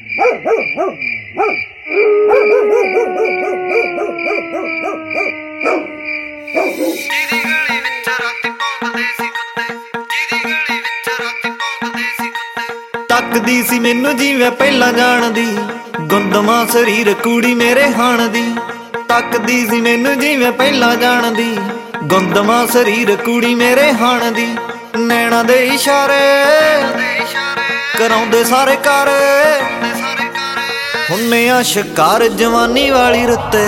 ਤੱਕਦੀ ਸੀ ਮੈਨੂੰ ਜਿਵੇਂ ਪਹਿਲਾਂ ਜਾਣਦੀ, ਗੁੰਦਮਾ ਸਰੀਰ ਕੁੜੀ ਮੇਰੇ ਹਾਣ ਦੀ। ਤੱਕਦੀ ਸੀ ਮੈਨੂੰ ਜਿਵੇਂ ਪਹਿਲਾਂ ਜਾਣਦੀ, ਗੁੰਦਮਾ ਸਰੀਰ ਕੁੜੀ ਮੇਰੇ ਹਾਣ ਦੀ। ਨੈਣਾ ਦੇ ਇਸ਼ਾਰੇ ਕਰਾਉਂਦੇ ਸਾਰੇ ਕਰ, ਹੁੰਨੇ ਆ ਸ਼ਿਕਾਰ ਜਵਾਨੀ ਵਾਲੀ ਰੁੱਤੇ।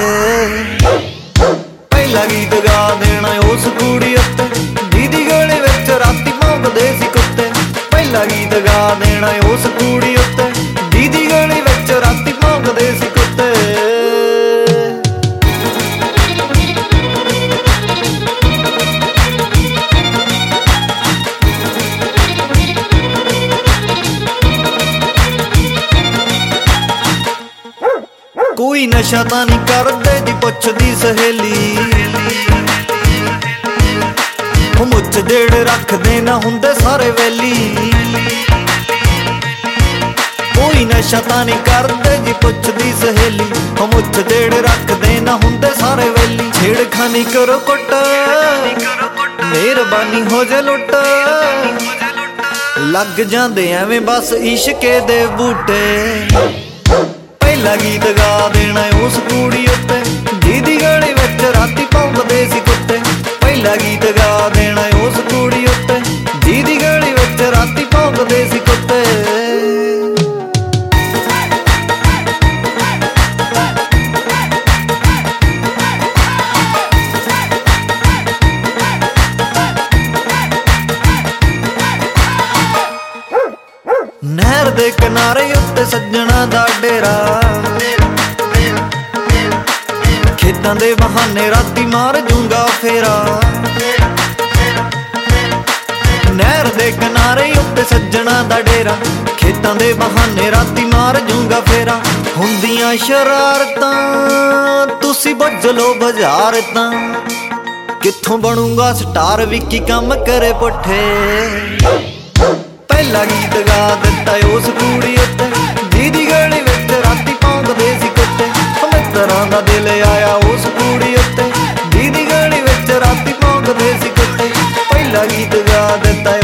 ਪਹਿਲਾ ਗੀਤ ਗਾ ਦੇਣਾ ਉਸ ਕੁੜੀ ਉੱਤੇ, ਜਿਹਦੀ ਗਲੀ ਵਿੱਚ ਰਾਤੀ ਭੌਂਕਦੇ ਸੀ ਕੁੱਤੇ। ਪਹਿਲਾ ਗੀਤ ਗਾ ਦੇਣਾ ਉਸ ਕੁੜੀ ਉੱਤੇ, ਜਿਹਦੀ ਗਲੀ ਵਿੱਚ ਰਾਤੀ ਭੌਂਕਦੇ ਸੀ ਕੁੱਤੇ। ਕੋਈ ਨਸ਼ਾ ਤਾਂ ਨਹੀਂ ਕਰਦੇ ਜੀ ਪੁੱਛਦੀ ਸਹੇਲੀ, ਉਹ ਮੁੱਛ ਜਿਹੜੇ ਰੱਖਦੇ ਨਾ ਹੁੰਦੇ ਸਾਰੇ ਵੈਲੀ। ਕੋਈ ਨਸ਼ਾ ਤਾਂ ਨਹੀਂ ਕਰਦੇ ਜੀ ਪੁੱਛਦੀ ਸਹੇਲੀ, ਉਹ ਮੁੱਛ ਜਿਹੜੇ ਰੱਖਦੇ ਨਾ ਹੁੰਦੇ ਸਾਰੇ ਵੈਲੀ। ਛੇੜਖਾਨੀ ਕਰੋ ਕੁੱਟ, ਮਿਹਰਬਾਨੀ ਹੋ ਜੇ ਲੁੱਟ, ਲੱਗ ਜਾਂਦੇ ਐਵੇਂ ਬਸ ਇਸ਼ਕੇ ਦੇ ਬੂਟੇ। ਪਹਿਲਾ ਗੀਤ ਗਾ ਦੇਣਾ ਉਸ ਕੁੜੀ ਉੱਤੇ, ਜਿਹਦੀ ਗਲੀ ਵਿੱਚ ਰਾਤੀ ਭੌਂਕਦੇ ਸੀ ਕੁੱਤੇ। ਪਹਿਲਾ ਗੀਤ ਗਾ ਦੇਣਾ ਉਸ ਕੁੜੀ ਉੱਤੇ, ਜਿਹਦੀ ਗਲੀ ਵਿੱਚ ਰਾਤੀ ਭੌਂਕਦੇ ਸੀ ਕੁੱਤੇ। ਨਹਿਰ ਦੇ ਕਿਨਾਰੇ ਉੱਤੇ ਸੱਜਣਾ ਦਾ ਡੇਰਾ, ਖੇਤਾਂ ਦੇ ਬਹਾਨੇ ਰਾਤੀ ਮਾਰ ਜੂੰਗਾ ਫੇਰਾ। ਨਹਿਰ ਦੇ ਕਿਨਾਰੇ ਉੱਤੇ ਸੱਜਣਾ ਦਾ ਡੇਰਾ, ਖੇਤਾਂ ਦੇ ਬਹਾਨੇ ਰਾਤੀ ਮਾਰ ਜੂੰਗਾ ਫੇਰਾ। ਹੁੰਦੀਆਂ ਸ਼ਰਾਰਤਾਂ ਤੁਸੀਂ ਬੁੱਝ ਲੋ ਬਜ਼ਾਰਤਾਂ, ਕਿੱਥੋਂ ਬਣੂਗਾ ਸਟਾਰ ਵਿੱਕੀ ਕੰਮ ਕਰੇ ਪੁੱਠੇ। ਪਹਿਲਾ ਗੀਤ ਗਾ ਦਿੱਤਾ ਉਸ ਕੁੜੀ ਉੱਤੇ, ਜਿਹਦੀ ਗਲੀ ਵਿੱਚ ਰਾਤੀ ਭੌਂਕਦੇ ਸੀ ਕੁੱਤੇ। ਮਿੱਤਰਾਂ ਦਾ ਦਿਲ ਆਇਆ ਉਸ ਕੁੜੀ ਉੱਤੇ, ਜਿਹਦੀ ਗਲੀ ਵਿੱਚ ਰਾਤੀ ਭੌਂਕਦੇ ਸੀ ਕੁੱਤੇ। ਪਹਿਲਾ ਗੀਤ ਗਾ ਦਿੱਤਾ